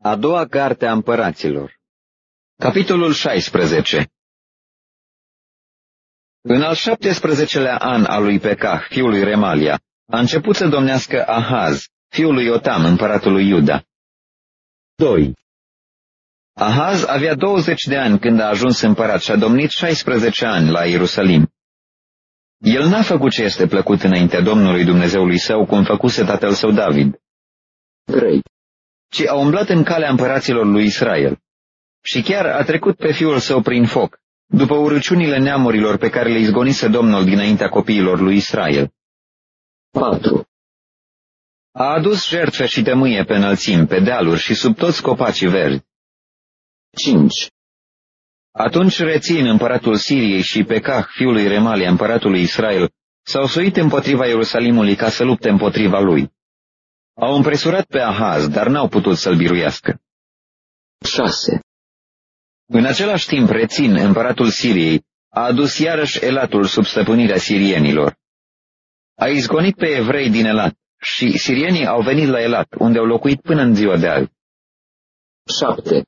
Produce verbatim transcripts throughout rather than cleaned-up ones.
A doua carte a împăraților. Capitolul șaisprezece. În al șaptesprezecelea an al lui Pecah, fiul lui Remalia, a început să domnească Ahaz, fiul lui Iotam, împăratul lui Iuda. doi. Ahaz avea douăzeci de ani când a ajuns împărat și a domnit șaisprezece ani la Ierusalim. El n-a făcut ce este plăcut înaintea Domnului Dumnezeului său, cum făcuse tatăl său David. trei. Ci a umblat în calea împăraților lui Israel. Și chiar a trecut pe fiul său prin foc, după urăciunile neamurilor pe care le izgonise Domnul dinaintea copiilor lui Israel. patru. A adus jertfe și tămâie pe înălțimi, pe dealuri și sub toți copacii verzi. cinci. Atunci Rețin, împăratul Siriei, și Pecah, fiul lui Remalia, împăratul lui Israel, s-au suit împotriva Ierusalimului ca să lupte împotriva lui. Au împresurat pe Ahaz, dar n-au putut să-l biruiască. șase. În același timp, Rețin, împăratul Siriei, a adus iarăși Elatul sub stăpânirea sirienilor. A izgonit pe evrei din Elat și sirienii au venit la Elat, unde au locuit până în ziua de azi. șapte.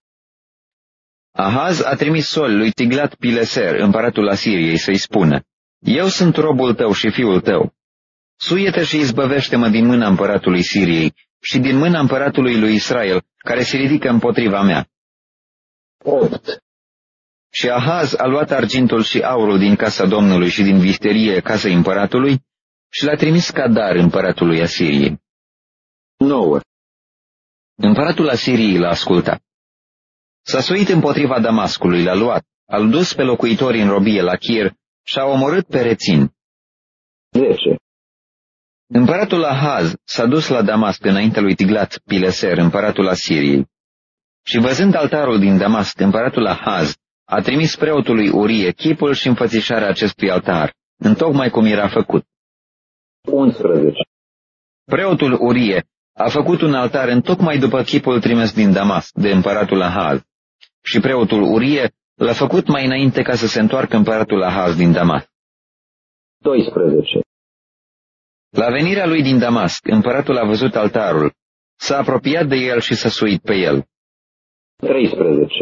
Ahaz a trimis sol lui Tiglat-Pileser, împăratul Asiriei, să-i spună: Eu sunt robul tău și fiul tău. Suie-te și izbăvește-mă din mâna împăratului Siriei și din mâna împăratului lui Israel, care se ridică împotriva mea. opt. Și Ahaz a luat argintul și aurul din casa Domnului și din visterie casa împăratului și l-a trimis ca dar împăratului Asiriei. nouă. Împăratul Asiriei l-a ascultat. S-a suit împotriva Damascului, l-a luat, a-l dus pe locuitori în robie la Chir și a omorât pe Rețin. zece. Împăratul Ahaz s-a dus la Damasc înaintea lui Tiglat-Pileser, împăratul Asiriei. Și văzând altarul din Damasc, împăratul Ahaz a trimis preotului Urie chipul și înfățișarea acestui altar, întocmai cum era făcut. unsprezece. Preotul Urie a făcut un altar întocmai după chipul trimis din Damasc de împăratul Ahaz. Și preotul Urie l-a făcut mai înainte ca să se întoarcă împăratul Ahaz din Damasc. doisprezece. La venirea lui din Damasc, împăratul a văzut altarul, s-a apropiat de el și s-a suit pe el. treisprezece.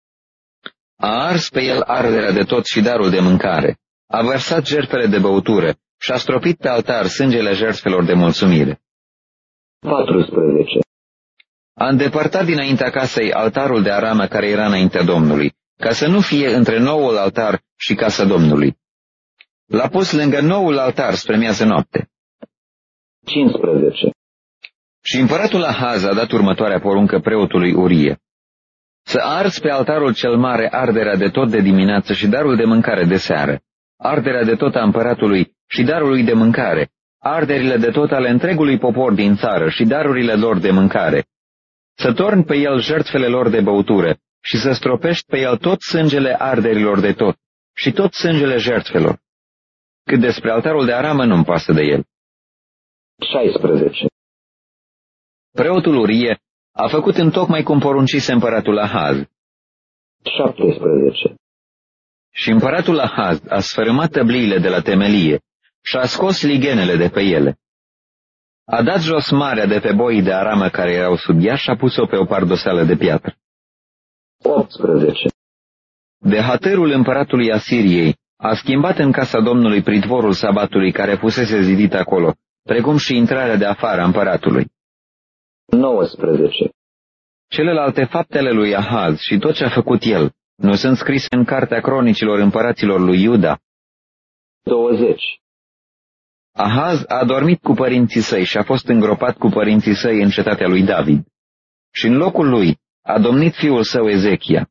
A ars pe el arderea de tot și darul de mâncare, a vărsat jertfele de băutură și a stropit pe altar sângele jertfelor de mulțumire. patrusprezece. A îndepărtat dinaintea casei altarul de aramă care era înaintea Domnului, ca să nu fie între noul altar și casa Domnului. L-a pus lângă noul altar spre miază noapte. cincisprezece. Și împăratul Ahaz a dat următoarea poruncă preotului Urie: să arzi pe altarul cel mare arderea de tot de dimineață și darul de mâncare de seară, arderea de tot a împăratului și darul lui de mâncare, arderile de tot ale întregului popor din țară și darurile lor de mâncare, să torni pe el jertfele lor de băutură și să stropești pe el tot sângele arderilor de tot și tot sângele jertfelor. Cât despre altarul de aramă, nu-mi pasă de el. șaisprezece. Preotul Urie a făcut întocmai cum poruncise împăratul Ahaz. șaptesprezece. Și împăratul Ahaz a sfărâmat tăbliile de la temelie și a scos lighenele de pe ele. A dat jos marea de pe boii de aramă care erau sub ea și a pus-o pe o pardoseală de piatră. optsprezece. De hatărul împăratului Asiriei a schimbat în casa Domnului pridvorul sabatului care fusese zidit acolo, precum și intrarea de afară a împăratului. nouăsprezece. Celelalte faptele lui Ahaz și tot ce a făcut el nu sunt scrise în cartea cronicilor împăraților lui Iuda? douăzeci. Ahaz a dormit cu părinții săi și a fost îngropat cu părinții săi în cetatea lui David. Și în locul lui a domnit fiul său Ezechia.